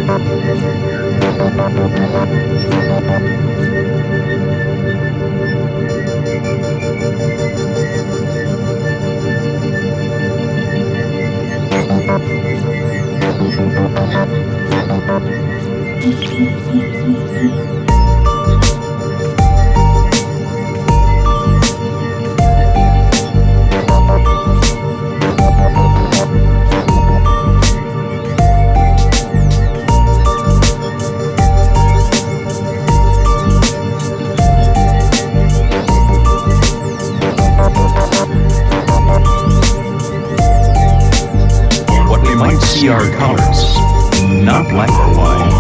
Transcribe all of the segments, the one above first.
See our colors, not black or white.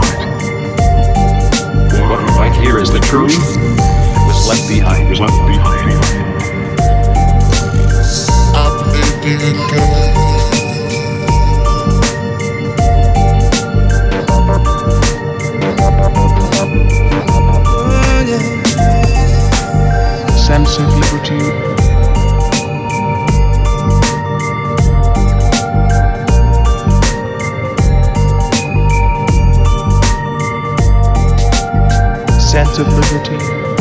What we might hear is the truth that was left behind. Sense of liberty. Sense of liberty.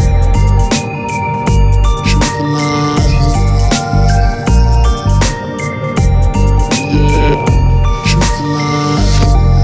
Truth alive. Yeah. Truth alive.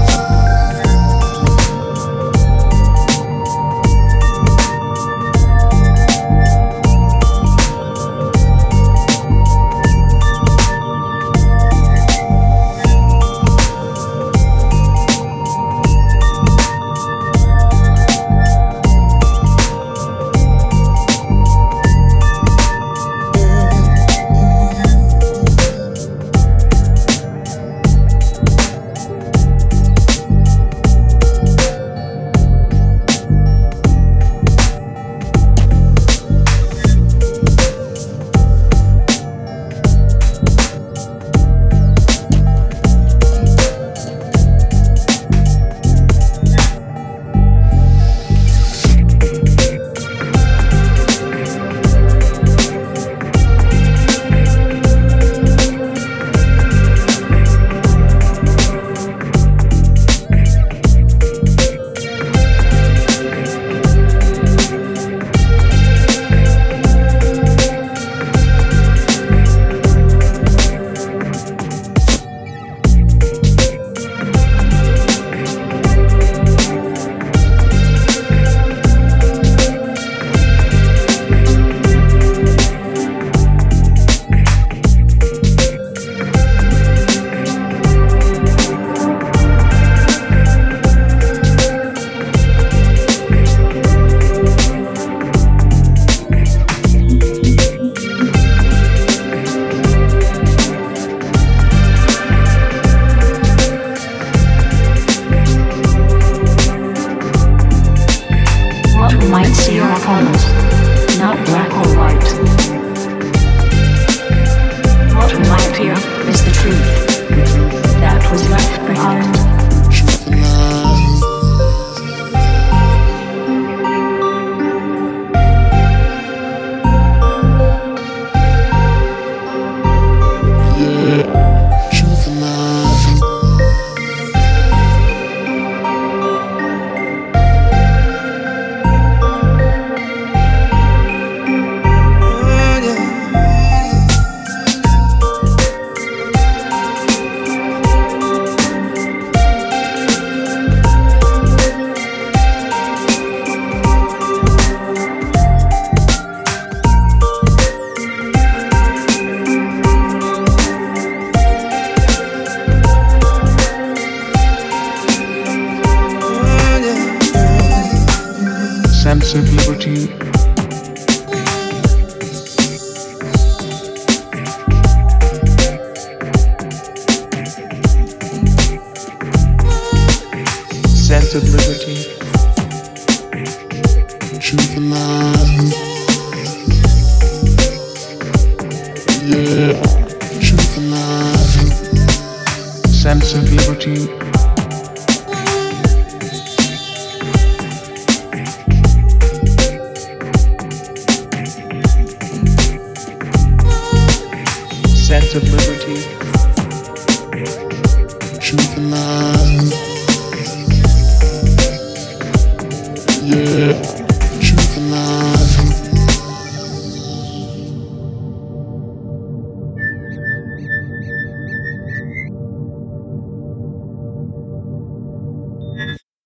Might see our colors, not black or white. What we might hear is the truth that was left behind. Sense of liberty. Sense of liberty. Truth alive. Yeah. Truth alive. Sense of liberty. Sense of liberty. Truth alive.